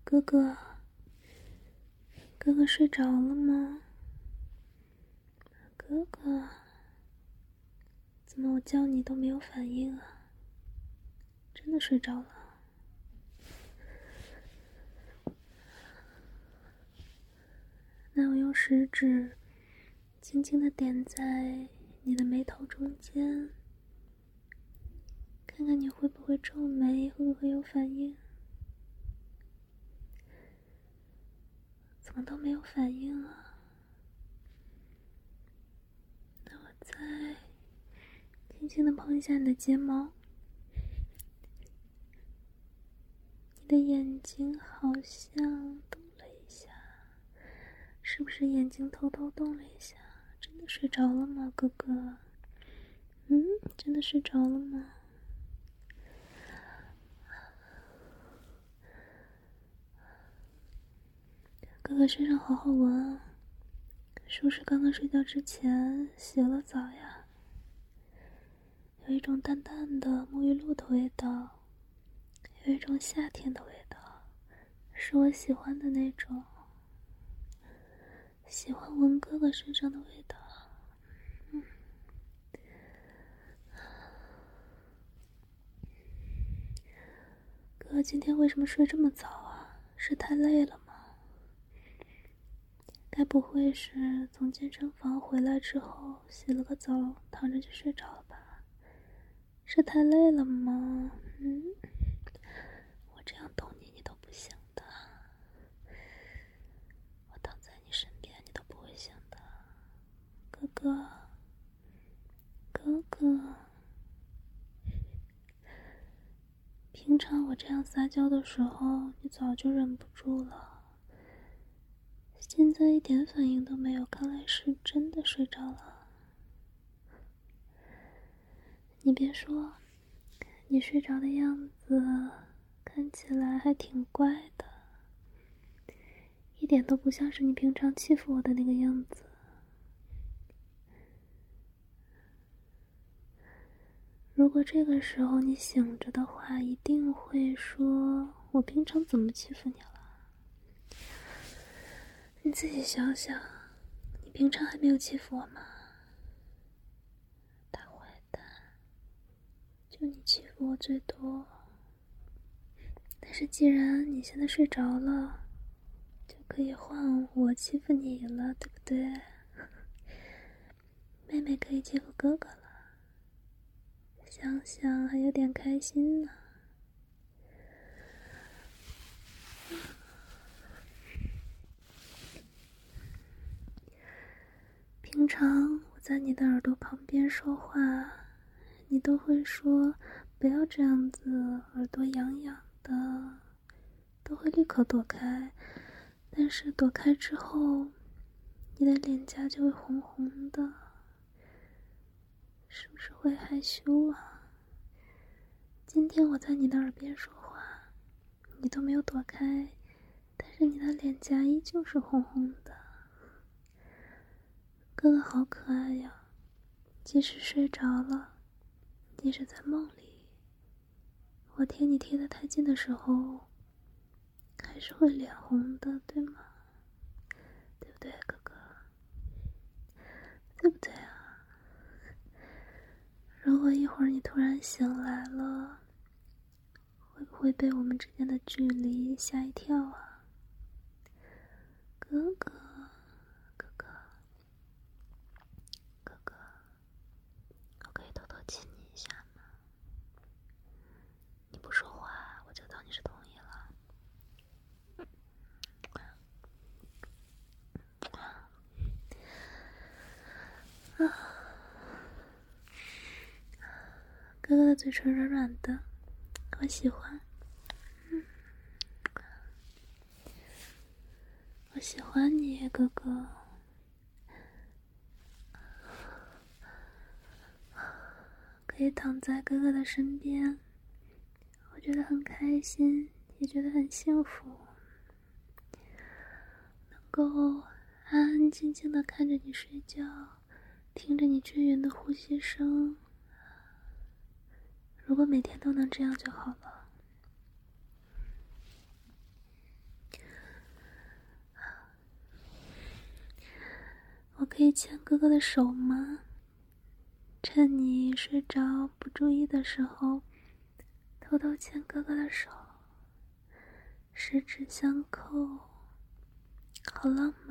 哥哥，哥哥睡着了吗？哥哥，怎么我叫你都没有反应啊？真的睡着了？那我用食指轻轻地点在你的眉头中间，看看你会不会皱眉，会不会有反应？怎么都没有反应啊？那我再轻轻地碰一下你的睫毛，你的眼睛好像动了一下，是不是眼睛偷偷动了一下？真的睡着了吗，哥哥？真的睡着了吗？哥哥身上好好闻啊，是不是刚刚睡觉之前洗了澡呀？有一种淡淡的沐浴露的味道，有一种夏天的味道，是我喜欢的那种，喜欢闻哥哥身上的味道。哥哥今天为什么睡这么早啊？是太累了吗？该不会是从健身房回来之后洗了个澡，躺着就睡着了吧？是太累了吗？我这样动你，你都不醒的。我躺在你身边，你都不会醒的。哥哥，哥哥，平常我这样撒娇的时候，你早就忍不住了。现在一点反应都没有，看来是真的睡着了。你别说，你睡着的样子看起来还挺乖的，一点都不像是你平常欺负我的那个样子。如果这个时候你醒着的话，一定会说我平常怎么欺负你了？你自己想想，你平常还没有欺负我吗？大坏蛋，就你欺负我最多。但是既然你现在睡着了，就可以换我欺负你了，对不对？妹妹可以欺负哥哥了，想想还有点开心呢。平常我在你的耳朵旁边说话，你都会说不要这样子，耳朵痒痒的，都会立刻躲开。但是躲开之后，你的脸颊就会红红的，是不是会害羞啊？今天我在你的耳边说话，你都没有躲开，但是你的脸颊依旧是红红的。哥哥好可爱呀，即使睡着了，即使在梦里，我贴你贴得太近的时候，还是会脸红的，对吗？对不对，哥哥？对不对啊？如果一会儿你突然醒来了，会不会被我们之间的距离吓一跳啊？哥哥，哥哥，哥哥，我可以偷偷亲你一下吗？你不说话，我就当你是同意了。哥哥的嘴唇软软的，我喜欢。我喜欢你，哥哥。可以躺在哥哥的身边，我觉得很开心，也觉得很幸福。能够安安静静地看着你睡觉，听着你均匀的呼吸声。如果每天都能这样就好了。 可以牵哥哥的手吗？趁你睡着不注意的时候，偷偷牵哥哥的手，十指相扣，好浪漫。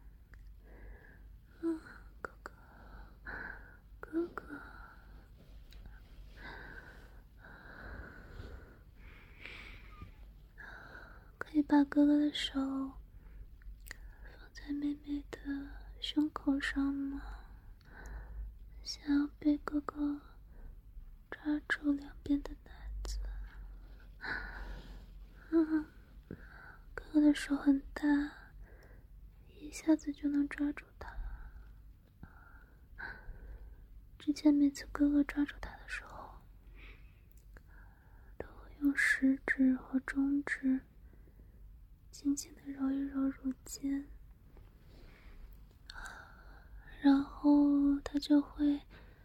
哥哥，哥哥，可以把哥哥的手放在妹妹的胸口上吗？想要被哥哥抓住两边的奶子。哥哥的手很大，一下子就能抓住他。之前每次哥哥抓住他的时候，都会用食指和中指轻轻地揉一揉乳尖，然后他就会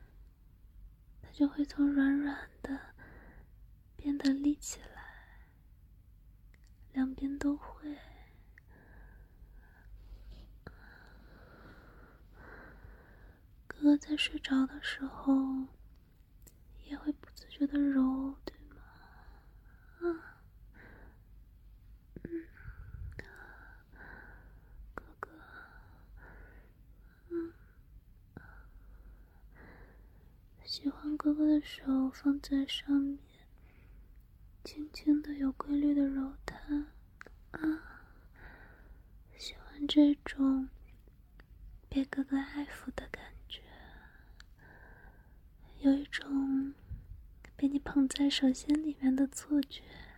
从软软的变得立起来，两边都会。哥哥在睡着的时候也会不自觉的揉，对吗？哥哥，喜欢哥哥的手放在上面，轻轻的有规律的揉它。喜欢这种被哥哥爱抚的感觉，有一种被你捧在手心里面的错觉。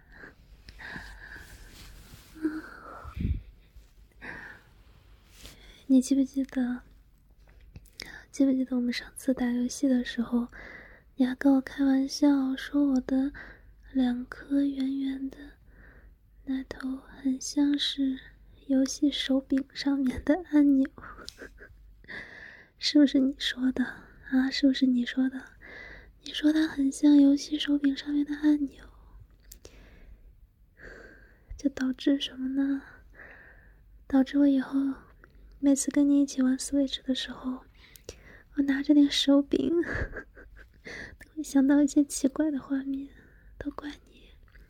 你记不记得我们上次打游戏的时候，你还跟我开玩笑说我的2颗圆圆的奶头很像是游戏手柄上面的按钮。是不是你说的啊？是不是你说的？你说它很像游戏手柄上面的按钮，就导致什么呢？导致我以后每次跟你一起玩 Switch 的时候，我拿着那个手柄都会想到一些奇怪的画面。都怪你，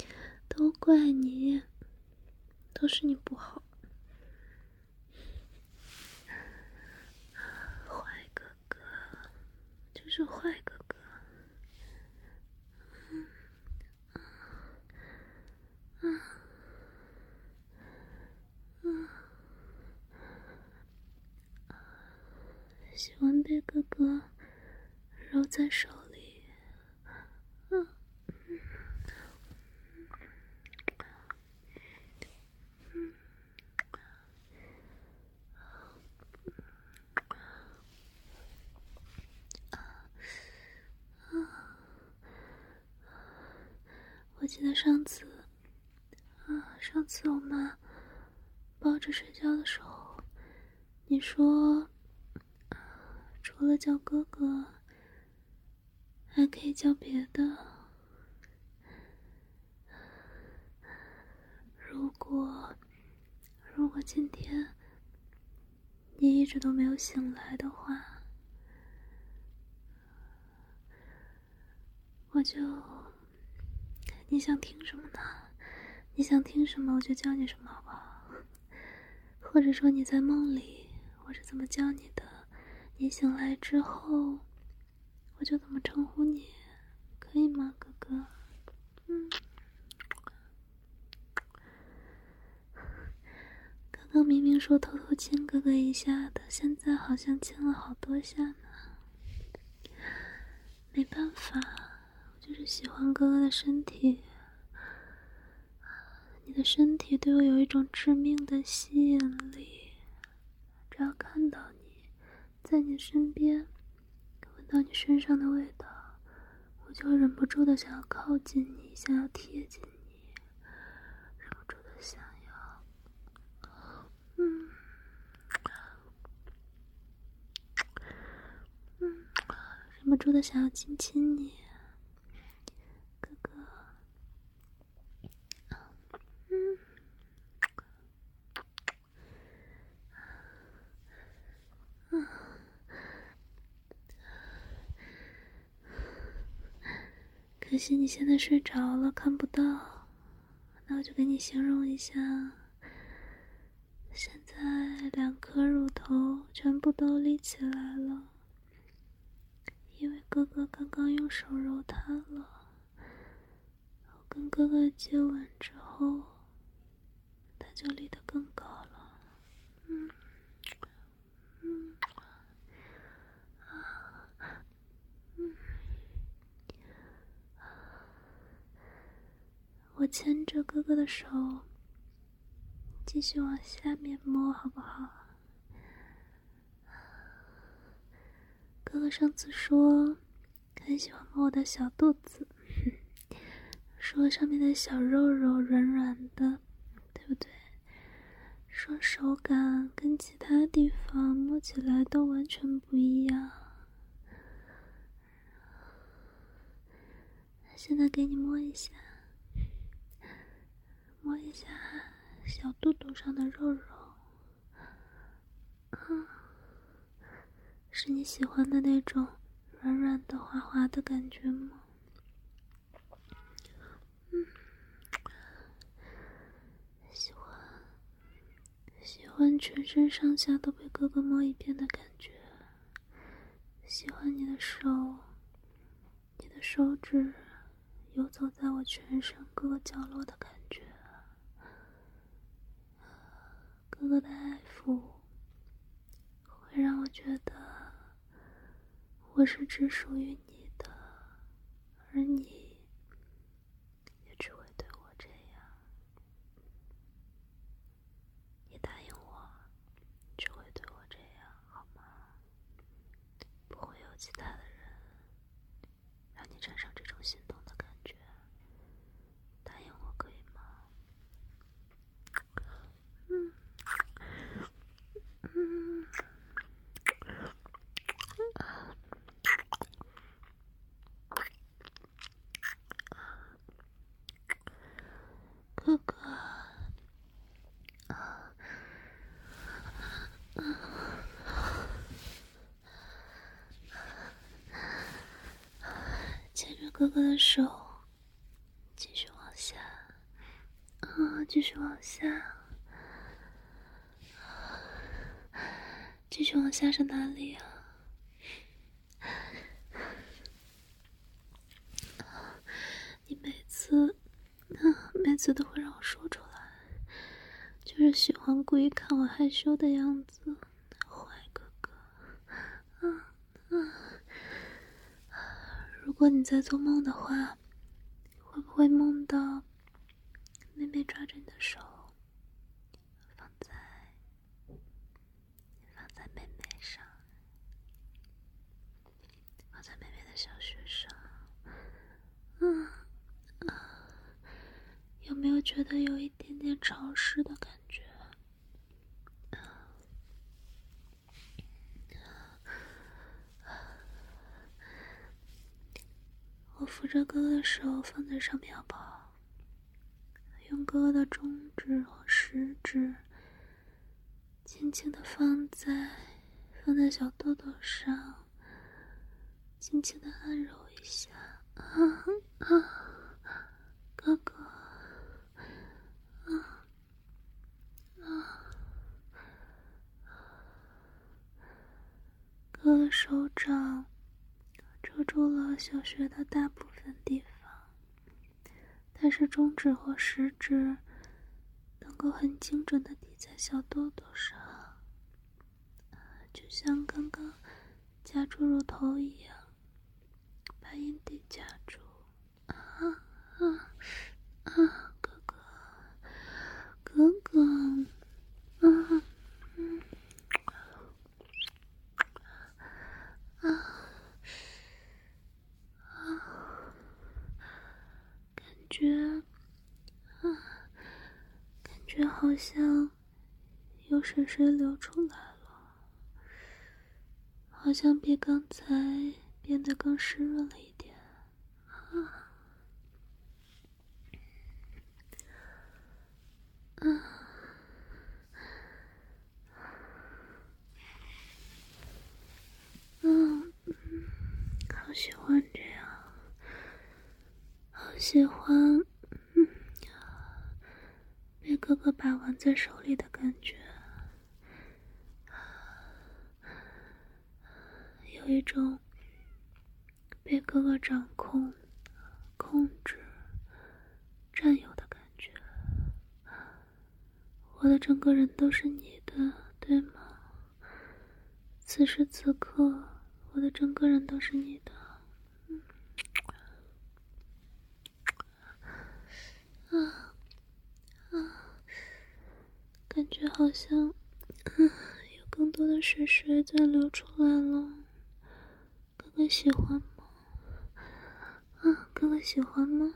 都是你不好，坏哥哥，就是坏哥哥。喜欢被哥哥揉在手里。我记得上次我们抱着睡觉的时候，你说除了叫哥哥还可以叫别的。如果今天你一直都没有醒来的话，你想听什么呢？你想听什么我就教你什么，好不好？或者说你在梦里我是怎么教你的，你醒来之后我就怎么称呼你，可以吗，哥哥？刚刚明明说偷偷亲哥哥一下的，现在好像亲了好多下呢。没办法，我就是喜欢哥哥的身体。你的身体对我有一种致命的吸引力，只要看到你，在你身边，闻到你身上的味道，我就忍不住的想要靠近你，想要贴近你，忍不住的想要忍不住的想要亲亲你，哥哥。 可惜你现在睡着了，看不到。那我就给你形容一下，现在2颗乳头全部都立起来了，因为哥哥刚刚用手揉它了。我跟哥哥接吻之后，它就立得更高了。我牵着哥哥的手，继续往下面摸，好不好？哥哥上次说很喜欢摸我的小肚子，说上面的小肉肉软软的，对不对？说手感跟其他地方摸起来都完全不一样。现在给你摸一下，摸一下小肚肚上的肉肉。是你喜欢的那种软软的滑滑的感觉吗？喜欢全身上下都被哥哥摸一遍的感觉，喜欢你的手，你的手指游走在我全身各个角落的感觉，哥哥的爱抚会让我觉得我是只属于你的，而你也只会对我这样。你答应我，只会对我这样，好吗？不会有其他的人让你产生这种心动的感觉，答应我可以吗？哥哥，牵着哥哥的手，继续往下，继续往下，继续往下是哪里啊？你每次都会让我说出来，就是喜欢故意看我害羞的样子，坏哥哥。如果你在做梦的话，会不会梦到妹妹抓着你的手，放在妹妹上，放在妹妹的小穴上？有没有觉得有一点点潮湿的感觉？我扶着哥哥的手放在上面好不好？用哥哥的中指和食指轻轻地放在小豆豆上，轻轻地按揉一下。哥哥，哥哥手掌遮住了小穴的大部分地方，但是中指和食指能够很精准地抵在小豆豆上，就像刚刚夹住乳头一样，把阴蒂夹住。哥哥，哥哥，感觉好像有水流出来了，好像比刚才变得更湿润了一点。好喜欢这样， 喜欢被哥哥把玩在手里的感觉，有一种被哥哥掌控、控制、占有的感觉。我的整个人都是你的，对吗？此时此刻，我的整个人都是你的。感觉好像有更多的水在流出来了。哥哥喜欢吗？哥哥喜欢吗？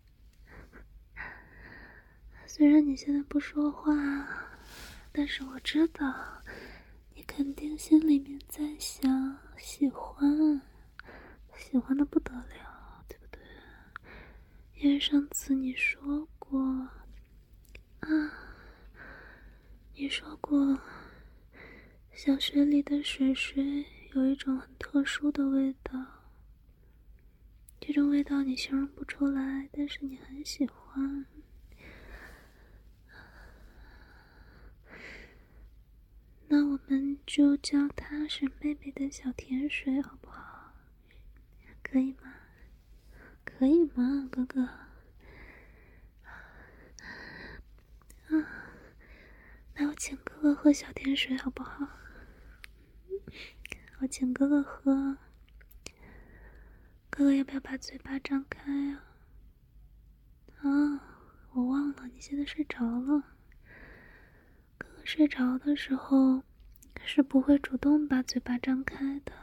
虽然你现在不说话，但是我知道你肯定心里面在想喜欢，喜欢的不得了，对不对？因为上次你说过你说过小学里的水有一种很特殊的味道，这种味道你形容不出来，但是你很喜欢。那我们就叫它是妹妹的小甜水，好不好？可以吗？可以吗，哥哥？那我请哥哥喝小甜水，好不好？我请哥哥喝。哥哥要不要把嘴巴张开啊？我忘了，你现在睡着了。哥哥睡着的时候是不会主动把嘴巴张开的。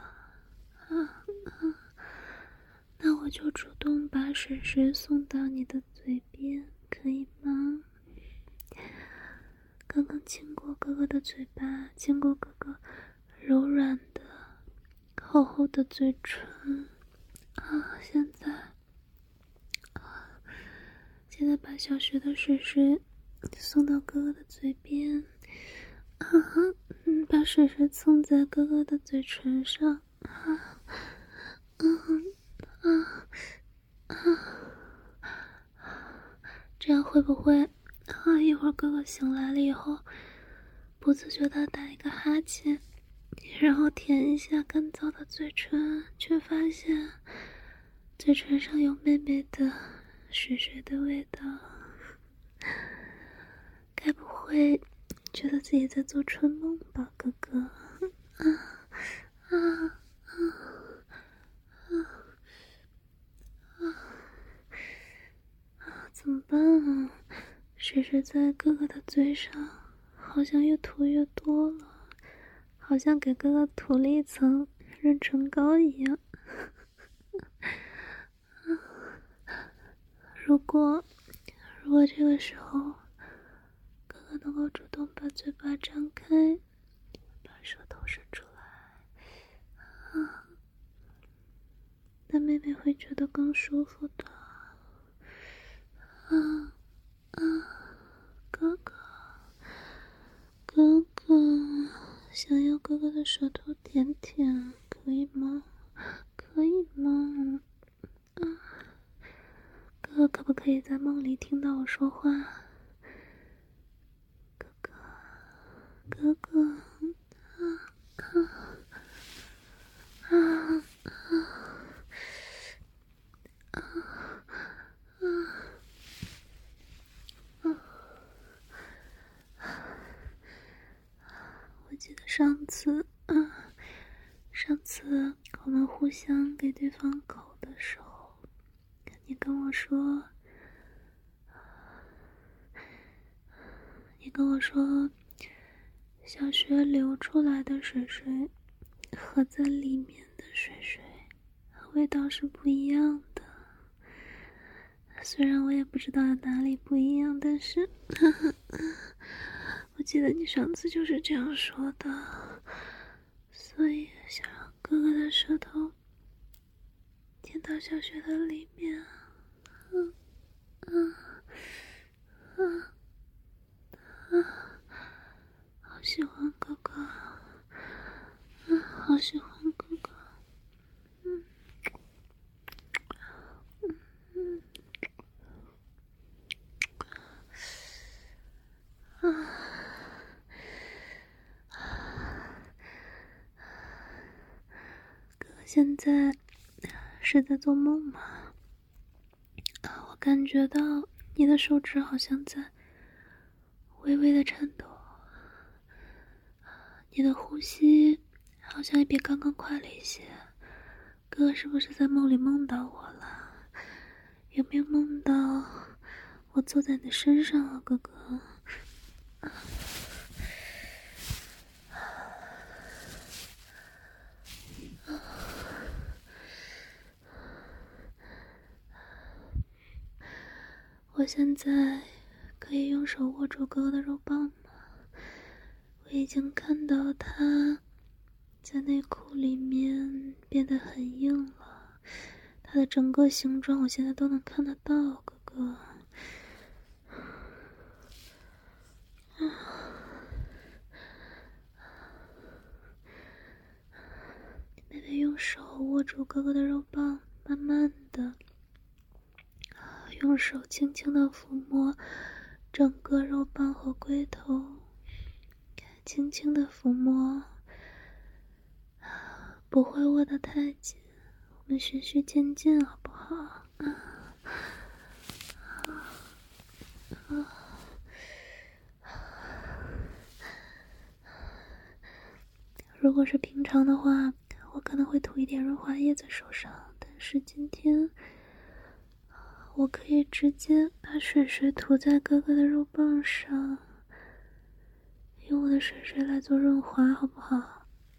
那我就主动把水送到你的嘴边，可以吗？刚刚亲过哥哥的嘴巴，亲过哥哥柔软的厚厚的嘴唇。现在把小学的水送到哥哥的嘴边，把水蹭在哥哥的嘴唇上，这样会不会一会儿哥哥醒来了以后，不自觉地打一个哈欠，然后舔一下干燥的嘴唇，却发现嘴唇上有妹妹的水的味道，该不会觉得自己在做春梦吧，哥哥？怎么办啊？水在哥哥的嘴上，好像越涂越多了，好像给哥哥涂了一层润唇膏一样。如果这个时候哥哥能够主动把嘴巴张开，把舌头伸出来，那妹妹会觉得更舒服的。哥哥想要哥哥的舌头舔舔，可以吗？可以吗？哥哥可不可以在梦里听到我说话？哥哥我记得上次我们互相给对方口的时候，你跟我说小学流出来的水和在里面的水味道是不一样的。虽然我也不知道哪里不一样，但是我记得你上次就是这样说的，所以想让哥哥的舌头舔到小学的里面。好喜欢哥哥，好喜欢哥哥。 现在是在做梦吗？我感觉到你的手指好像在微微的颤抖，你的呼吸好像也比刚刚快了一些。哥哥是不是在梦里梦到我了？有没有梦到我坐在你的身上啊，哥哥？我现在可以用手握住哥哥的肉棒吗？我已经看到他在内裤里面变得很硬了，它的整个形状我现在都能看得到，哥哥。妹妹用手握住哥哥的肉棒，慢慢的用手轻轻的抚摸整个肉棒和龟头，轻轻的抚摸，不会握得太紧，我们循序渐进好不好？如果是平常的话，我可能会涂一点润滑液在手上，但是今天我可以直接把水水涂在哥哥的肉棒上，用我的水水来做润滑好不好？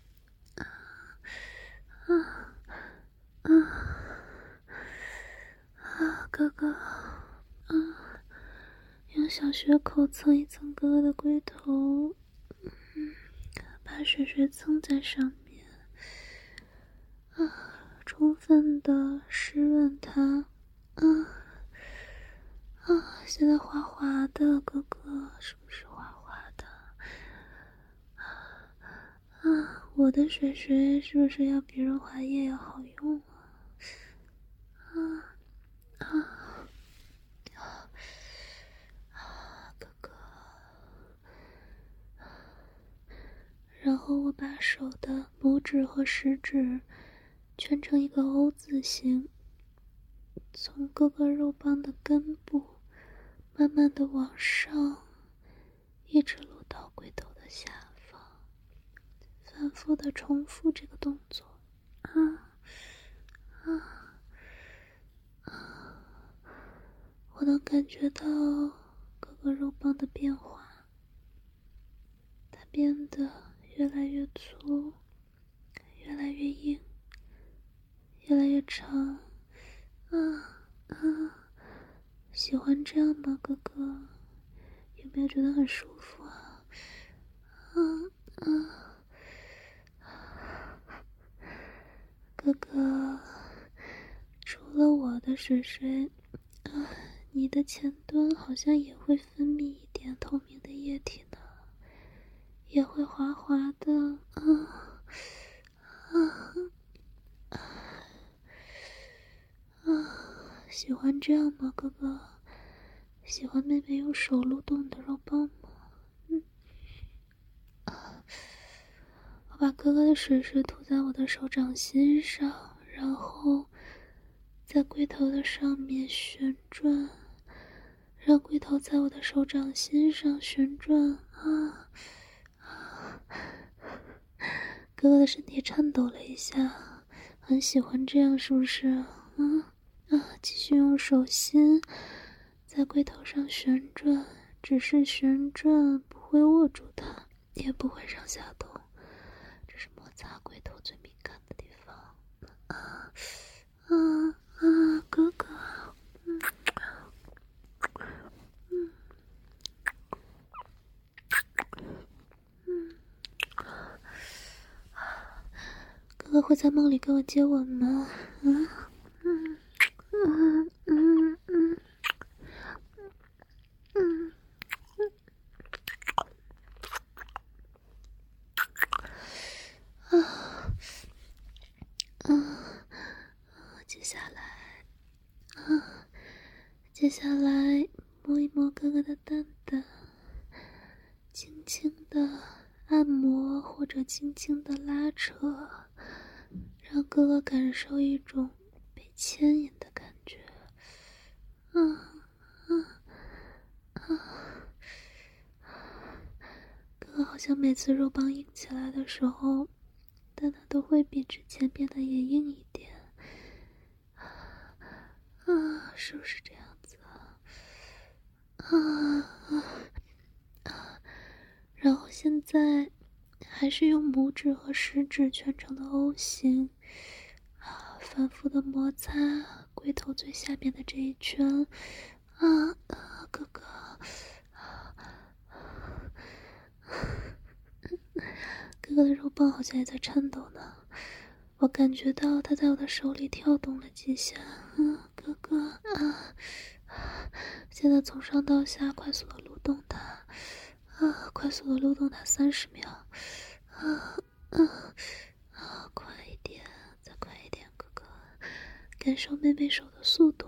哥哥，用小血口蹭一蹭哥哥的龟头，把水水蹭在上面，充分的湿润它，现在滑滑的，哥哥是不是滑滑的？我的水水是不是要比润滑液要好用哥哥。然后我把手的拇指和食指圈成一个 O 字形，从哥哥肉棒的根部慢慢的往上，一直撸到龟头的下方，反复的重复这个动作。我能感觉到哥哥肉棒的变化，它变得越来越粗，越来越硬，越来越长。喜欢这样吗，哥哥？有没有觉得很舒服啊？哥哥，除了我的水水，你的前端好像也会分泌一点透明的液体呢，也会滑滑的。喜欢这样吗，哥哥？喜欢妹妹用手撸动你的肉棒吗？我把哥哥的水水涂在我的手掌心上，然后在龟头的上面旋转，让龟头在我的手掌心上旋转。哥哥的身体颤抖了一下，很喜欢这样是不是？继续用手心在龟头上旋转，只是旋转，不会握住它，也不会上下动，这是摩擦龟头最敏感的地方。哥哥，哥哥会在梦里给我接吻吗？接下来摸一摸哥哥的蛋蛋，轻轻的按摩或者轻轻的拉扯，让哥哥感受一种被牵引的感觉。哥哥好像每次肉棒硬起来的时候，但它都会比之前变得也硬一点。是不是这样子然后现在还是用拇指和食指圈成的 O 型，反复的摩擦龟头最下面的这一圈。哥哥，哥哥的肉棒好像也在颤抖呢，我感觉到他在我的手里跳动了几下。哥哥现在从上到下快速的撸动它，快速的撸动它30秒。快一点，再快一点，哥哥，感受妹妹手的速度。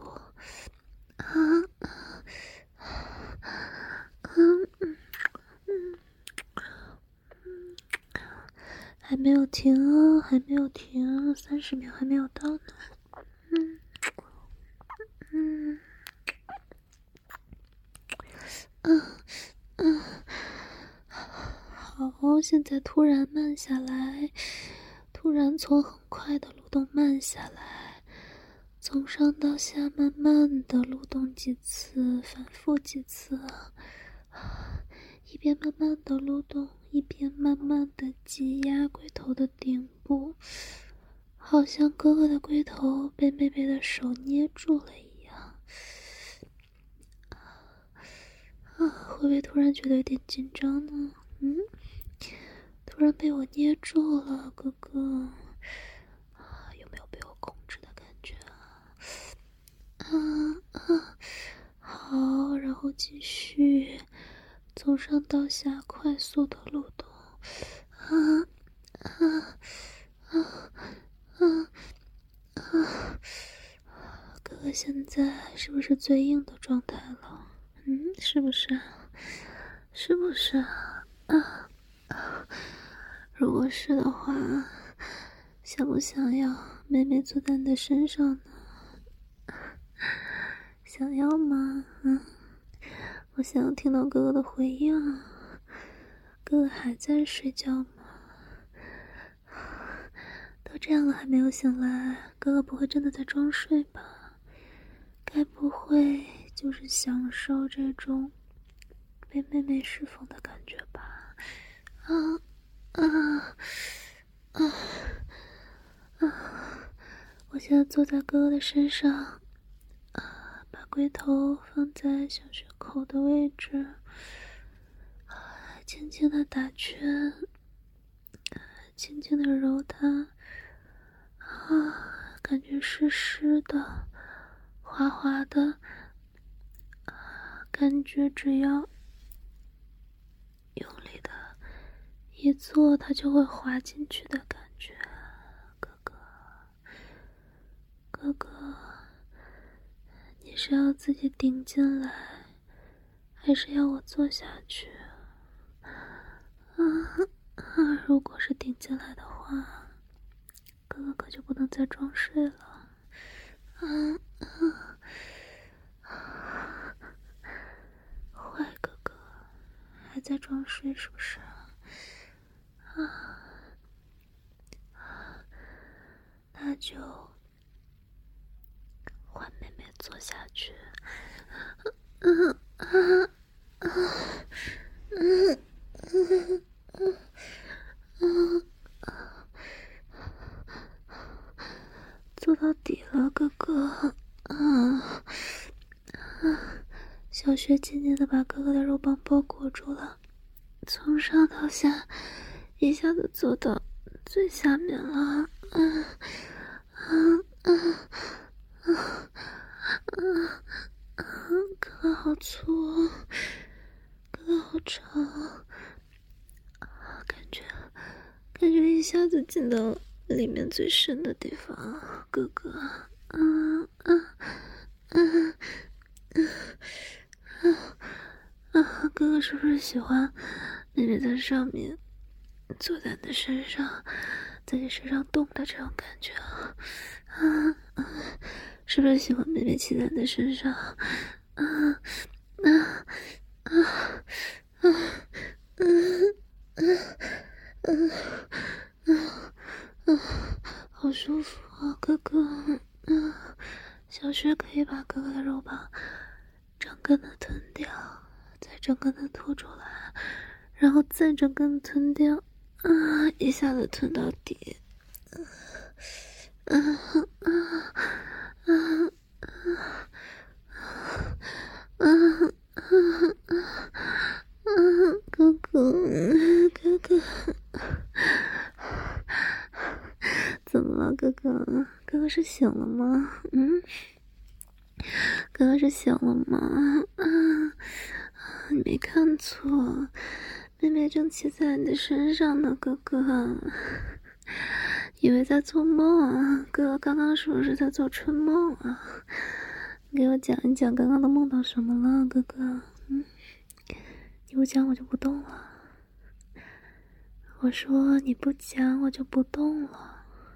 还没有停哦，还没有停，30秒还没有到呢。好，现在突然慢下来，突然从很快的蠕动慢下来，从上到下慢慢的蠕动几次，反复几次，一边慢慢的蠕动，一边慢慢的挤压龟头的顶部，好像哥哥的龟头被妹妹的手捏住了一样。会不会突然觉得有点紧张呢？突然被我捏住了，哥哥，有没有被我控制的感觉好，然后继续从上到下快速的蠕动。哥哥现在是不是最硬的状态了？是不是？是不是如果是的话，想不想要妹妹坐在你的身上呢？想要吗？我想要听到哥哥的回应。哥哥还在睡觉吗？都这样了还没有醒来，哥哥不会真的在装睡吧？该不会就是享受这种被妹妹释放的感觉吧？我现在坐在哥哥的身上，把龟头放在小穴口的位置，轻轻的打圈，轻轻的揉它，感觉湿湿的，滑滑的，感觉只要用力的一做，它就会滑进去的感觉。哥哥，你是要自己顶进来，还是要我坐下去？如果是顶进来的话，哥哥可就不能再装睡了。坏哥哥，还在装睡是不是？那就换妹妹坐下去。做到底了，哥哥。小雪紧紧地把哥哥的肉棒包裹住了，从上到下一下子做到最下面了。哥哥好粗哦，哥哥好长，感觉一下子进到里面最深的地方，哥哥。哥哥是不是喜欢妹妹在上面坐在你的身上， 在你身上动的这种感觉是不是喜欢妹妹骑在你的身上？好舒服啊，哥哥。小薛可以把哥哥的肉棒整根的吞掉，再整根的吐出来，然后再整根吞掉，一下子吞到底。哥哥，哥哥，怎么了，哥哥？哥哥是醒了吗？哥哥是醒了吗？你没看错，妹妹正骑在你的身上呢，哥哥。以为在做梦啊？哥哥刚刚是不是在做春梦啊？你给我讲一讲刚刚都梦到什么了，哥哥？你不讲我就不动了。我说你不讲我就不动了。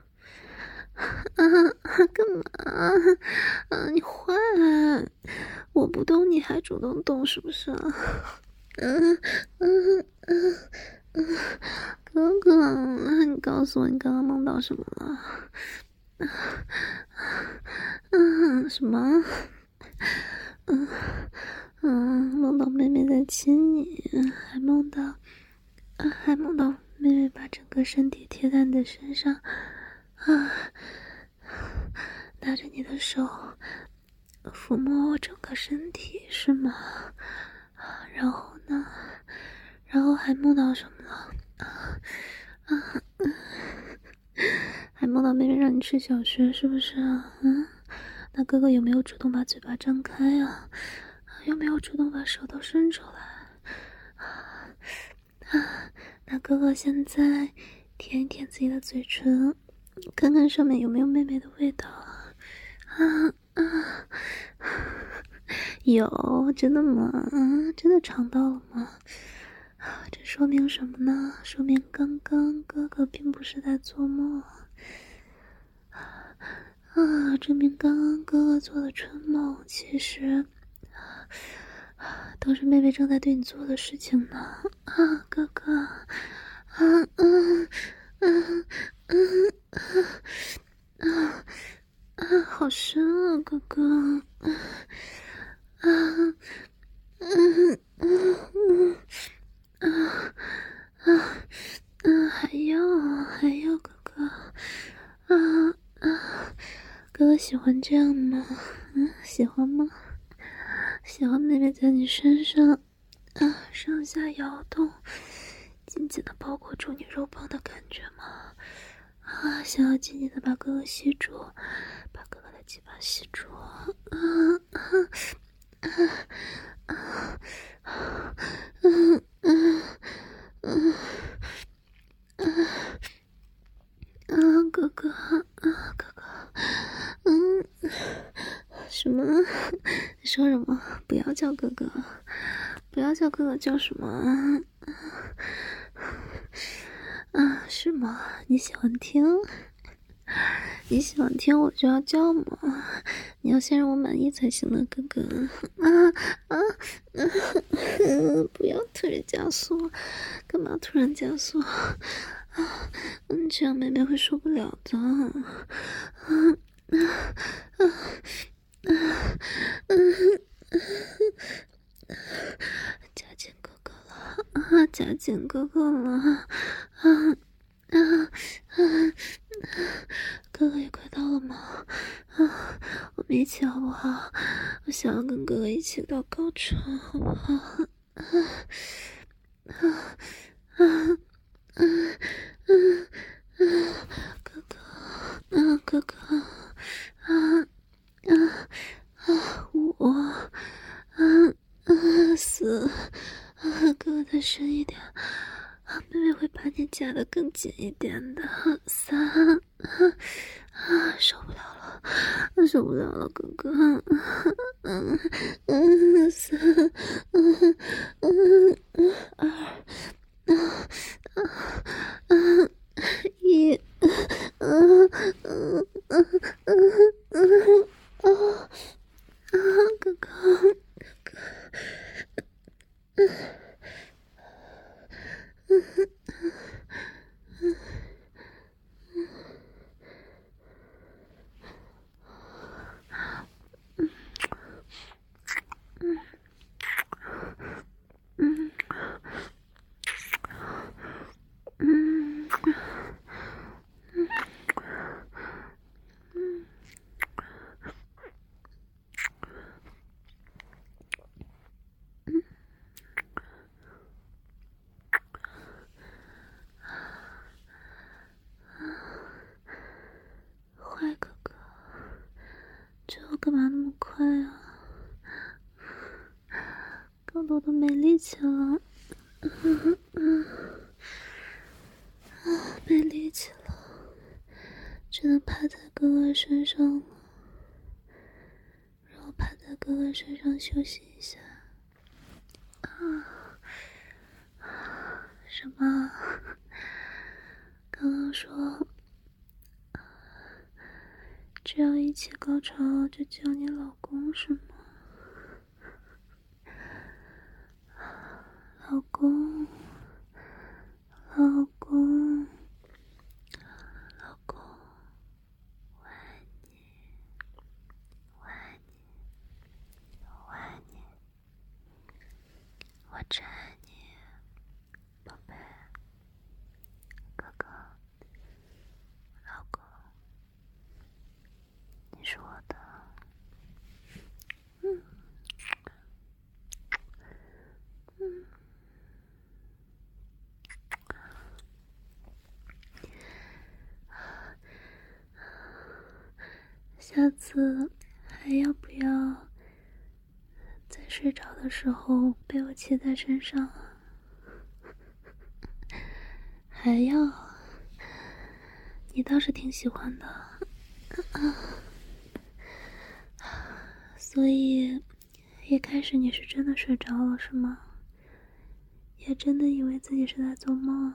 干嘛？你坏啊！我不动你还主动动是不是啊？哥哥，你告诉我你刚刚梦到什么了？什么？梦到妹妹在亲你，还梦到妹妹把整个身体贴在你的身上，拿着你的手抚摸我整个身体，是吗？然后呢？然后还梦到什么了？还梦到妹妹让你吃小穴，是不是啊？那哥哥有没有主动把嘴巴张开啊？有没有主动把手都伸出来？那哥哥现在舔一舔自己的嘴唇，看看上面有没有妹妹的味道啊？有，真的吗？真的尝到了吗？这说明什么呢？说明刚刚哥哥并不是在做梦证明刚刚哥哥做的春梦其实都是妹妹正在对你做的事情呢。哥哥，好深啊，哥哥。还要，哥哥。哥哥喜欢这样吗？喜欢吗？喜欢妹妹在你身上上下摇动，紧紧的包裹住你肉棒的感觉吗？想要紧紧的把哥哥吸住，把哥哥的鸡巴吸住。哥哥，什么？你说什么？不要叫哥哥，不要叫哥哥，叫什么？是吗？你喜欢听？你喜欢听我就要叫吗？你要先让我满意才行的，哥哥。不要突然加速，干嘛突然加速？这样妹妹会受不了的。夹紧哥哥了，夹紧哥哥了。哥哥也快到了吗？我们一起好不好？我想要跟哥哥一起到高潮，好不好？哥哥，哥哥，4，哥哥再深一点，妹妹会把你夹得更紧一点的。3，受不了了，受不了了，哥哥。4，2，1。 更多的没力气了，没力气了，只能趴在哥哥身上了，让我趴在哥哥身上休息一下。什么？刚刚说只要一起高潮就叫你老公是吗？老公，老公，老公，我爱你，我爱你，我爱你，我只爱你，宝贝，哥哥，老公，你是我的。下次还要不要在睡着的时候被我骑在身上啊？还要？你倒是挺喜欢的。所以一开始你是真的睡着了是吗？也真的以为自己是在做梦？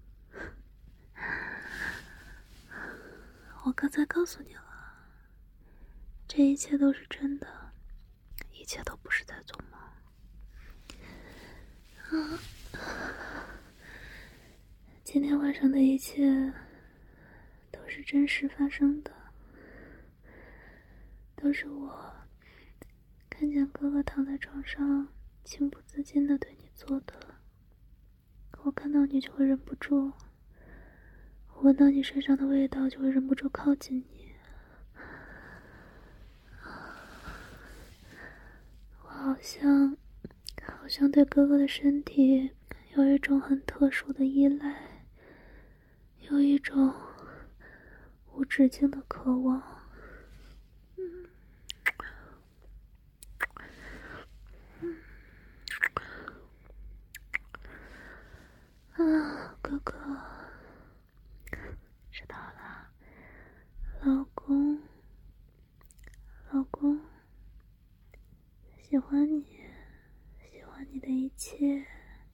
我刚才告诉你了，这一切都是真的，一切都不是在做梦。今天晚上的一切都是真实发生的，都是我看见哥哥躺在床上情不自禁地对你做的。我看到你就会忍不住，我闻到你身上的味道就会忍不住靠近你。我好像对哥哥的身体有一种很特殊的依赖，有一种无止境的渴望。哥哥，知道了，老公，老公，喜欢你，喜欢你的一切，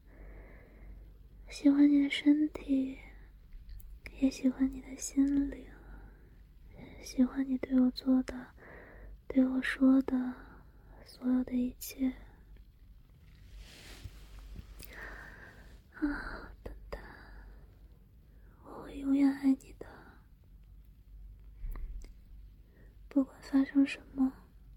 喜欢你的身体，也喜欢你的心灵，喜欢你对我做的，对我说的所有的一切。笨蛋，我会永远爱你的，不管发生什么，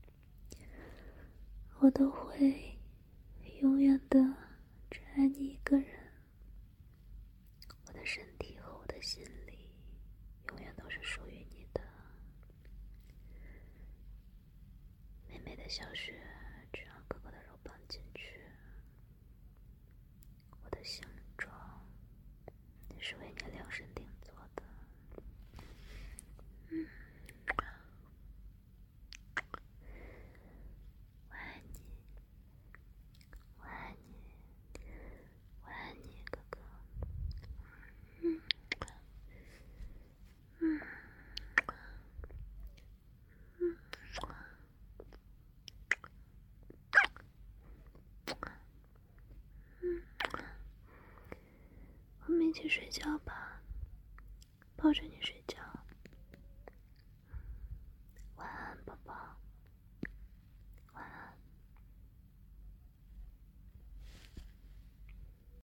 我都会永远的只爱你一个人。我的身体和我的心里永远都是属于你的。美美的小雪只让哥哥的肉棒进去，我的形状是为你量身定做的。我爱你，我爱你，我爱你，哥哥。我们一起睡觉吧，抱着你睡觉。